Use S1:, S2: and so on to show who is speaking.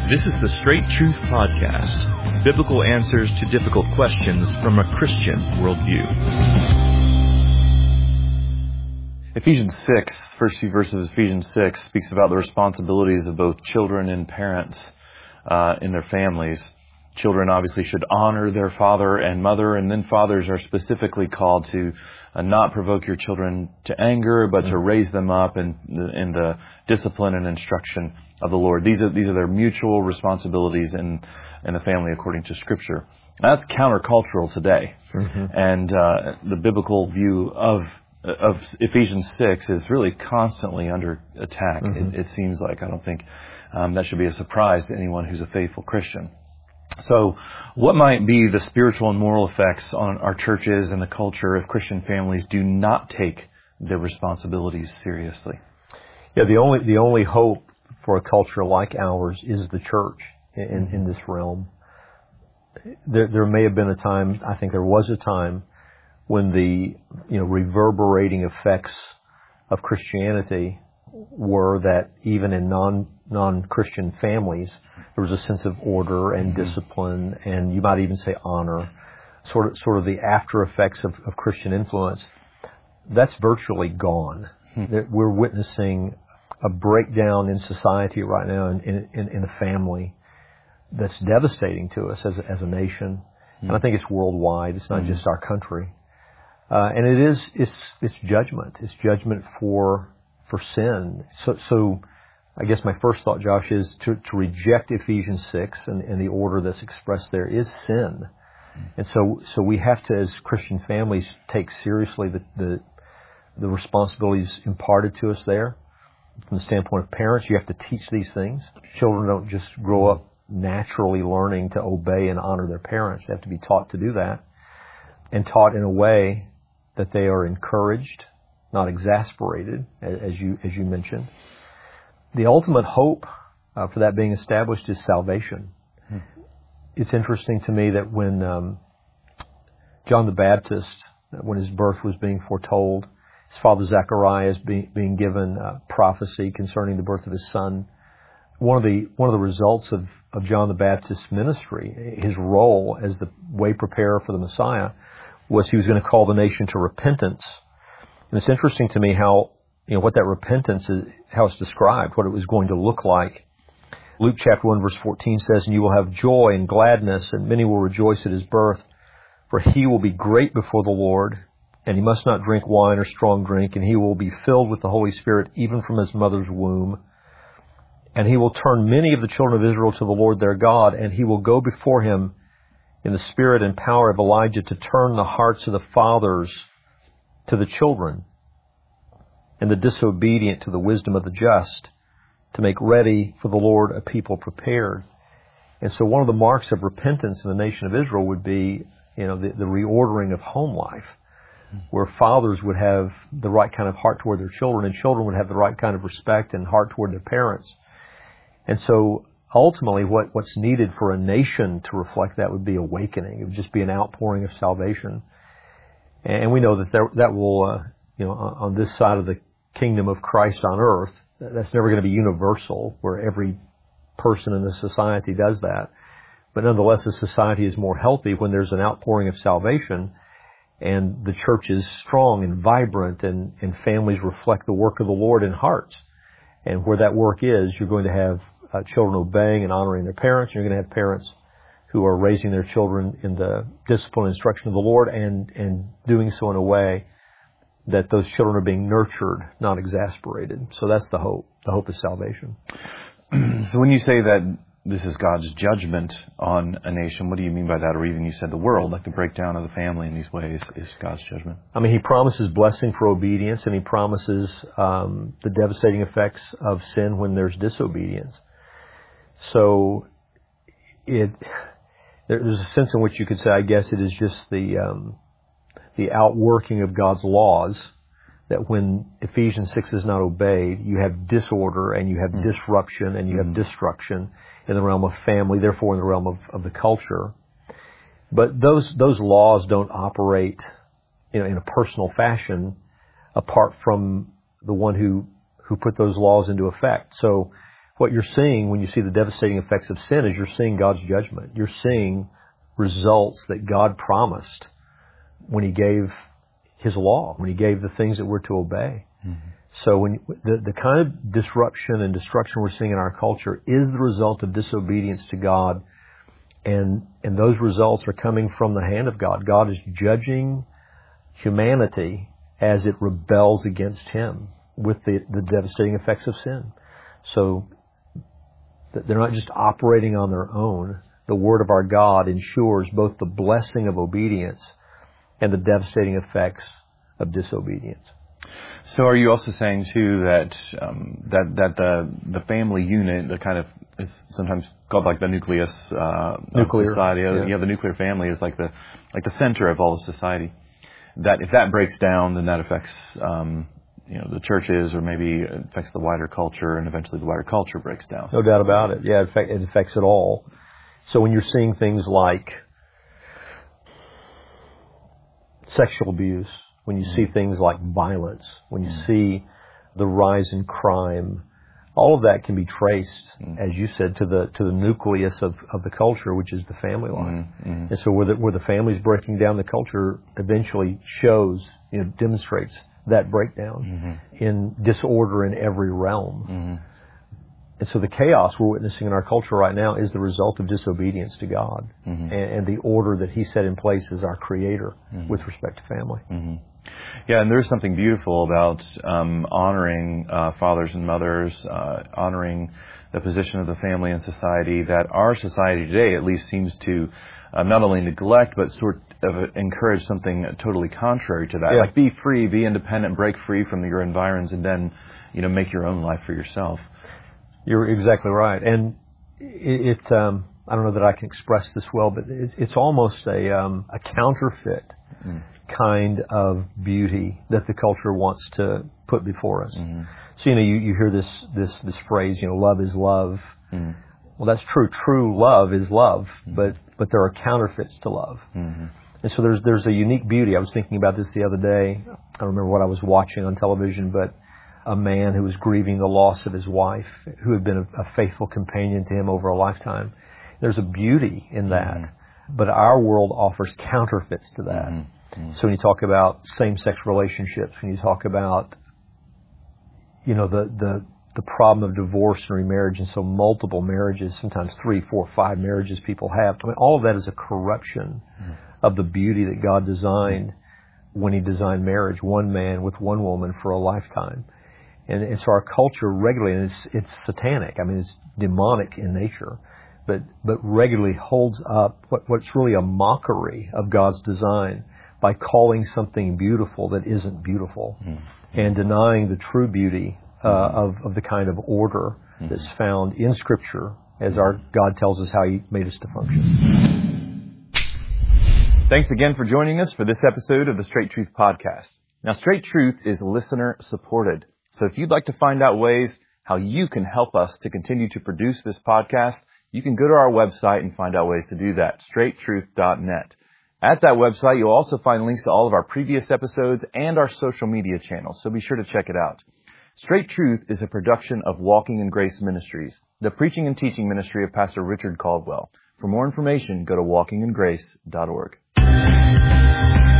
S1: This is the Straight Truth Podcast, biblical answers to difficult questions from a Christian worldview.
S2: Ephesians 6, first few verses of Ephesians 6, speaks about the responsibilities of both children and parents in their families. Children obviously should honor their father and mother, and then fathers are specifically called to not provoke your children to anger, but to raise them up in the discipline and instruction of the Lord. These are their mutual responsibilities in the family according to Scripture. That's countercultural today, and the biblical view of Ephesians 6 is really constantly under attack. It seems like. I don't think that should be a surprise to anyone who's a faithful Christian. So what might be the spiritual and moral effects on our churches and the culture if Christian families do not take their responsibilities seriously?
S3: Yeah, the only hope for a culture like ours is the church in this realm. There may have been a time, I think there was a time, when the reverberating effects of Christianity were that even in non-Christian families, there was a sense of order and discipline, and you might even say honor, sort of the after effects of Christian influence. That's virtually gone. We're witnessing a breakdown in society right now in the family that's devastating to us as a nation, and I think it's worldwide. It's not just our country, and it's judgment. It's judgment for sin. So I guess my first thought, Josh, is to reject Ephesians 6 and the order that's expressed there is sin. And so we have to, as Christian families, take seriously the responsibilities imparted to us there. From the standpoint of parents, you have to teach these things. Children don't just grow up naturally learning to obey and honor their parents. They have to be taught to do that, and taught in a way that they are encouraged, not exasperated, as you mentioned. The ultimate hope for that being established is salvation. It's interesting to me that when John the Baptist, when his birth was being foretold, his father Zacharias being given prophecy concerning the birth of his son, one of the results of John the Baptist's ministry, his role as the way preparer for the Messiah, was he was going to call the nation to repentance. And it's interesting to me how, what that repentance is, how it's described, what it was going to look like. Luke chapter 1 verse 14 says, "And you will have joy and gladness, and many will rejoice at his birth, for he will be great before the Lord, and he must not drink wine or strong drink, and he will be filled with the Holy Spirit even from his mother's womb. And he will turn many of the children of Israel to the Lord their God, and he will go before him in the spirit and power of Elijah to turn the hearts of the fathers to the children, and the disobedient to the wisdom of the just, to make ready for the Lord a people prepared." And so one of the marks of repentance in the nation of Israel would be, the reordering of home life, where fathers would have the right kind of heart toward their children, and children would have the right kind of respect and heart toward their parents. And so ultimately what's needed for a nation to reflect that would be awakening. It would just be an outpouring of salvation. And we know that will, on this side of the kingdom of Christ on earth, that's never going to be universal, where every person in the society does that. But nonetheless, the society is more healthy when there's an outpouring of salvation, and the church is strong and vibrant, and families reflect the work of the Lord in hearts. And where that work is, you're going to have children obeying and honoring their parents. You're going to have parents who are raising their children in the discipline and instruction of the Lord, and doing so in a way that those children are being nurtured, not exasperated. So that's the hope. The hope is salvation.
S2: So when you say that this is God's judgment on a nation, what do you mean by that? Or even you said the world, like the breakdown of the family in these ways is God's judgment.
S3: I mean, he promises blessing for obedience, and he promises the devastating effects of sin when there's disobedience. So there's a sense in which you could say, I guess, it is just the outworking of God's laws, that when Ephesians 6 is not obeyed, you have disorder and you have disruption and you have destruction in the realm of family, therefore in the realm of the culture. But those laws don't operate in a personal fashion apart from the one who put those laws into effect. So what you're seeing when you see the devastating effects of sin is you're seeing God's judgment. You're seeing results that God promised when He gave His law, when He gave the things that we're to obey. Mm-hmm. So when the kind of disruption and destruction we're seeing in our culture is the result of disobedience to God, and those results are coming from the hand of God. God is judging humanity as it rebels against Him with the devastating effects of sin. So they're not just operating on their own. The Word of our God ensures both the blessing of obedience and the devastating effects of disobedience.
S2: So are you also saying too that the family unit, the kind of is sometimes called like the nucleus of society, the nuclear family is like the center of all of society. That if that breaks down, then that affects the churches, or maybe it affects the wider culture, and eventually the wider culture breaks down.
S3: No doubt about it. Yeah, it affects it all. So when you're seeing things like sexual abuse, when you see things like violence, when you see the rise in crime, all of that can be traced, as you said, to the nucleus of the culture, which is the family life. Mm-hmm. And so where the family's breaking down, the culture eventually shows, demonstrates that breakdown in disorder in every realm. Mm-hmm. And so the chaos we're witnessing in our culture right now is the result of disobedience to God and the order that He set in place as our Creator with respect to family.
S2: Mm-hmm. Yeah, and there's something beautiful about honoring fathers and mothers, honoring the position of the family in society that our society today at least seems to not only neglect, but sort of encourage something totally contrary to that.
S3: Yeah.
S2: Like be free, be independent, break free from your environs, and then, make your own life for yourself.
S3: You're exactly right. And it I don't know that I can express this well, but it's almost a counterfeit kind of beauty that the culture wants to put before us. Mm-hmm. So you hear this phrase, love is love. Mm-hmm. Well, that's true. True love is love, but there are counterfeits to love. Mm-hmm. And so there's a unique beauty. I was thinking about this the other day. I don't remember what I was watching on television, but a man who was grieving the loss of his wife, who had been a faithful companion to him over a lifetime. There's a beauty in that, but our world offers counterfeits to that. Mm-hmm. So when you talk about same-sex relationships, when you talk about, the problem of divorce and remarriage, and so multiple marriages, sometimes 3, 4, 5 marriages people have. I mean, all of that is a corruption of the beauty that God designed when He designed marriage, one man with one woman for a lifetime. And so our culture regularly, and it's satanic. I mean, it's demonic in nature, but regularly holds up what's really a mockery of God's design by calling something beautiful that isn't beautiful, and denying the true beauty of the kind of order that's found in Scripture, as our God tells us how He made us to function.
S2: Thanks again for joining us for this episode of the Straight Truth Podcast. Now, Straight Truth is listener supported. So if you'd like to find out ways how you can help us to continue to produce this podcast, you can go to our website and find out ways to do that, straighttruth.net. At that website, you'll also find links to all of our previous episodes and our social media channels, so be sure to check it out. Straight Truth is a production of Walking in Grace Ministries, the preaching and teaching ministry of Pastor Richard Caldwell. For more information, go to walkingingrace.org.